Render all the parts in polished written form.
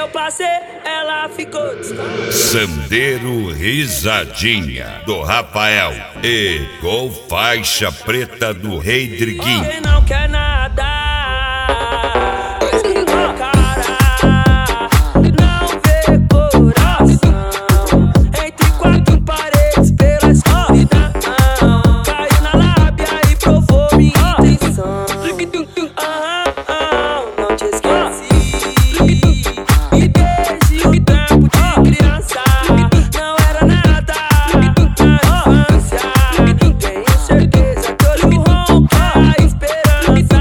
eu passei, ela ficou descontrolada. Sandeiro Risadinha, do Rafael, e com faixa preta do Rei Driguinho. Quem não quer nada, mas quem não cara, não vê coração. Entre quatro paredes pela escuridão, caiu na lábia e provou minha intenção. Não te esqueci, e desde o tempo de criança não era nada na infância. Tenho certeza que hoje rompe a esperança.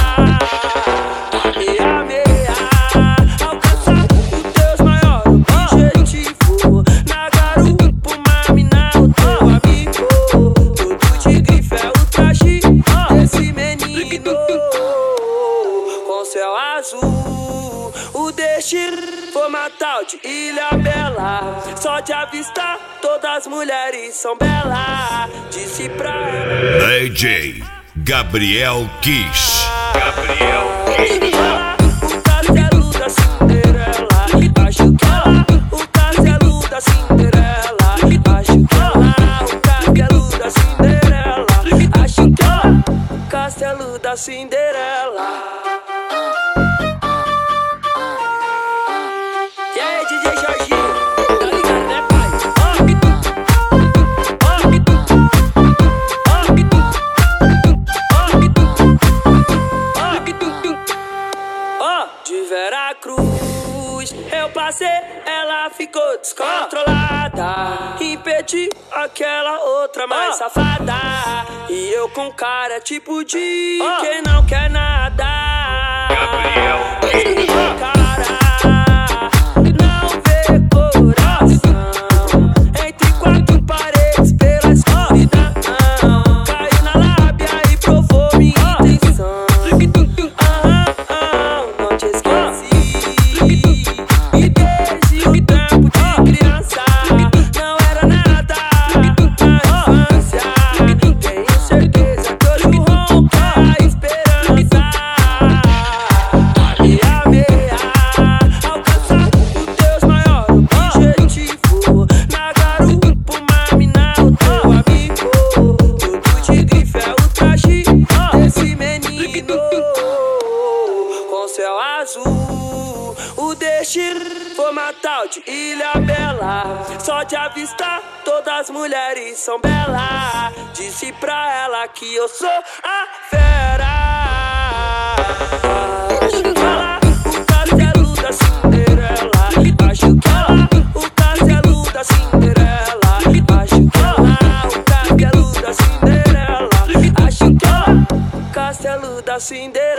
Alcançar os teus maiores objetivos. Na garupa, uma mina, o teu amigo. Tudo de grife é o traje desse menino. Com céu azul, o destino foi matar de Ilha Bela. Só de avistar, todas as mulheres são belas. Disse pra ela DJ Gabriel Kiss. o castelo da Cinderela. Acho que ela, o castelo da Cinderela. Acho que ela, o castelo da Cinderela. Acho que ela, o castelo da Cinderela. E aí, DJ Jorginho, tá ligado, né, pai? De Veracruz eu passei, ela ficou descontrolada. Impedi aquela outra mais safada. E eu com cara tipo de quem não quer nada. Mas quem não cara, não vê coração. Entre quatro paredes pela escuridão, caiu na lábia e provou minha intenção. Não te esqueci, e desde o tempo de criança não era nada na infância. Tenho certeza que hoje rompe a esperança. Alcançar os teus maiores objetivos. Na garupa, uma mina, o teu amigo. Tudo de grife é o traje desse menino. Com céu azul, o destino foi matar de Ilha Bela. Só de avistar, todas as mulheres são belas. Disse pra ela que eu sou a fera. Acho que ela, o castelo da Cinderela. Acho que ela, o castelo da Cinderela. Acho que ela, o castelo da Cinderela. Acho que ela, o castelo da Cinderela.